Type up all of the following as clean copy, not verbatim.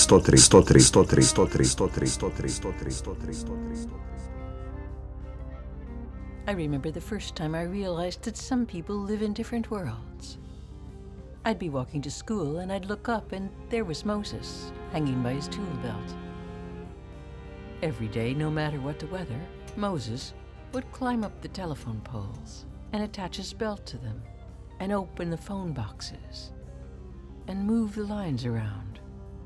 I remember the first time I realized that some people live in different worlds. I'd be walking to school and I'd look up and there was Moses, hanging by his tool belt. Every day, no matter what the weather, Moses would climb up the telephone poles and attach his belt to them and open the phone boxes and move the lines around.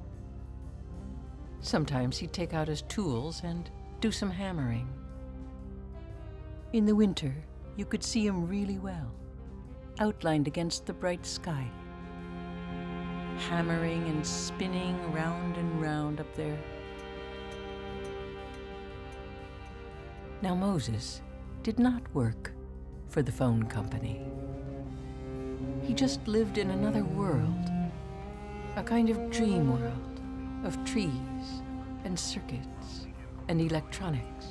Sometimes he'd take out his tools and do some hammering. In the winter, you could see him really well, outlined against the bright sky, hammering and spinning round and round up there. Now Moses did not work for the phone company. He just lived in another world, a kind of dream world of trees and circuits and electronics.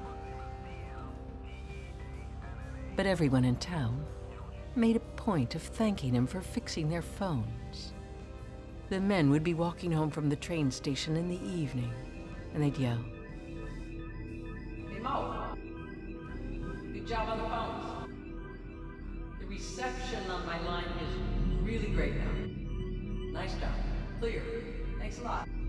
But everyone in town made a point of thanking him for fixing their phones. The men would be walking home from the train station in the evening, and they'd yell, "Hey Mo, good job on the phones. The reception on my line is really great now. Nice job. Clear. Thanks a lot."